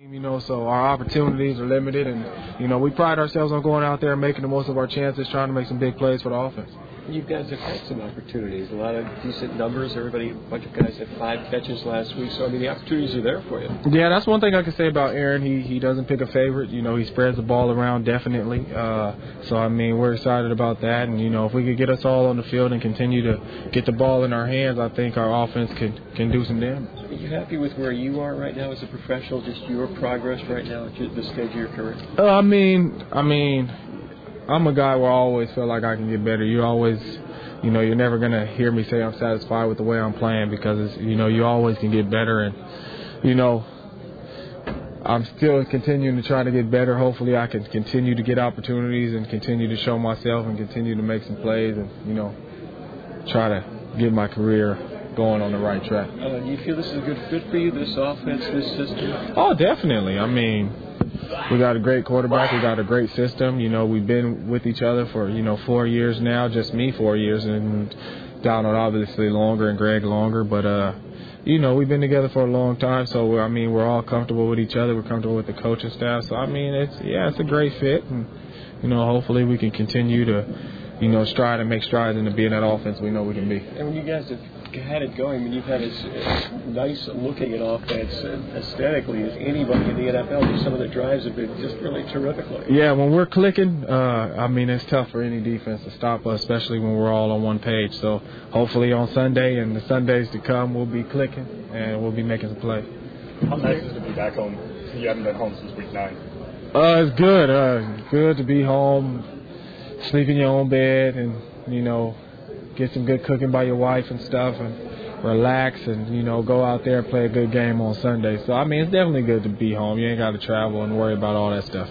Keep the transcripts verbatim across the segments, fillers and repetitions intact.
You know, so our opportunities are limited, and, you know, we pride ourselves on going out there and making the most of our chances, trying to make some big plays for the offense. You guys have had some opportunities, a lot of decent numbers. Everybody, a bunch of guys had five catches last week, so, I mean, the opportunities are there for you. Yeah, that's one thing I can say about Aaron. He he doesn't pick a favorite. You know, he spreads the ball around, definitely. Uh, so, I mean, we're excited about that. And, you know, if we could get us all on the field and continue to get the ball in our hands, I think our offense can, can do some damage. Are you happy with where you are right now as a professional, just your progress right now at this stage of your career? Uh, I mean, I mean, I'm a guy where I always feel like I can get better. You always, you know, you're never going to hear me say I'm satisfied with the way I'm playing because, it's, you know, you always can get better. And, you know, I'm still continuing to try to get better. Hopefully I can continue to get opportunities and continue to show myself and continue to make some plays and, you know, try to get my career going on the right track. Uh, do you feel this is a good fit for you, this offense, this system? Oh, definitely. I mean, we got a great quarterback. We got a great system. You know, we've been with each other for, you know, four years now, just me four years, and Donald obviously longer and Greg longer. But, uh, you know, we've been together for a long time. So, I mean, we're all comfortable with each other. We're comfortable with the coaching staff. So, I mean, it's, yeah, it's a great fit. And, you know, hopefully we can continue to, you know, stride and make strides into being that offense we know we can be. And when you guys have had it going, I mean, you've had as, as nice looking at offense uh, aesthetically as anybody in the N F L. Just some of the drives have been just really terrific. Yeah, when we're clicking, uh, I mean, it's tough for any defense to stop us, especially when we're all on one page. So hopefully on Sunday and the Sundays to come, we'll be clicking and we'll be making some plays. How nice is it to be back home? You haven't been home since week nine. Uh, it's good. Uh, good to be home, sleep in your own bed, and, you know, get some good cooking by your wife and stuff, and relax and, you know, go out there and play a good game on Sunday. So, I mean, it's definitely good to be home. You ain't got to travel and worry about all that stuff.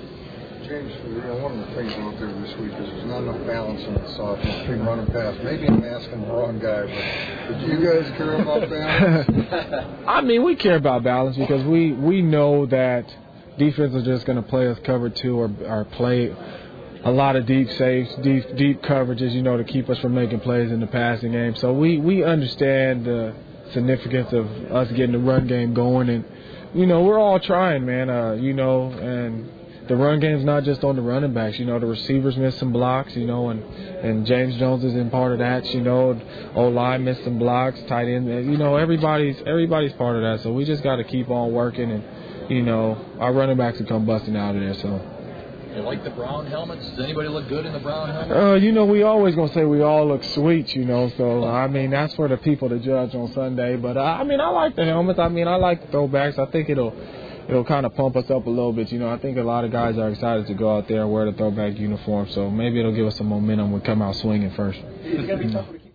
James, you know, one of the things out there this week is there's not enough balance in this offense between running past. Maybe I'm asking the wrong guy, but do you guys care about balance? I mean, we care about balance because we, we know that defense is just going to play us cover two or, or play a lot of deep safes, deep deep coverages, you know, to keep us from making plays in the passing game. So we, we understand the significance of us getting the run game going. And, you know, we're all trying, man, uh, you know, and the run game's not just on the running backs. You know, the receivers miss some blocks, you know, and, and James Jones is in part of that. You know, O-line missed some blocks, tight end. You know, everybody's everybody's part of that. So we just got to keep on working. And, you know, our running backs will come busting out of there, so. You like the brown helmets? Does anybody look good in the brown helmet? Uh, you know, we always going to say we all look sweet, you know. So, I mean, that's for the people to judge on Sunday. But, uh, I mean, I like the helmets. I mean, I like the throwbacks. I think it'll it'll kind of pump us up a little bit. You know, I think a lot of guys are excited to go out there and wear the throwback uniform. So maybe it'll give us some momentum when we come out swinging first. It's going to be tough.